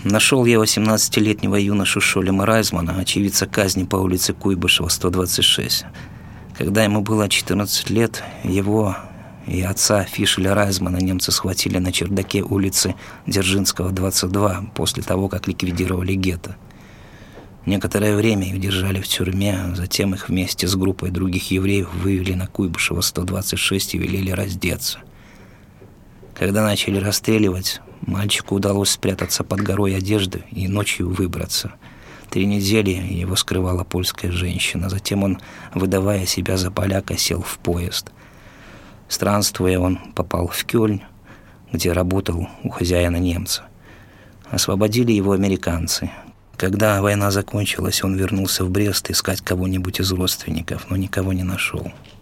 Нашел я 18-летнего юношу Шолема Райзмана, очевидца казни по улице Куйбышева, 126. Когда ему было 14 лет, его и отца Фишеля Райзмана немцы схватили на чердаке улицы Дзержинского, 22, после того, как ликвидировали гетто. Некоторое время их держали в тюрьме, затем их вместе с группой других евреев вывели на Куйбышева, 126 и велели раздеться. Когда начали расстреливать, мальчику удалось спрятаться под горой одежды и ночью выбраться. 3 недели его скрывала польская женщина. Затем он, выдавая себя за поляка, сел в поезд. Странствуя, он попал в Кёльн, где работал у хозяина немца. Освободили его американцы. Когда война закончилась, он вернулся в Брест искать кого-нибудь из родственников, но никого не нашел.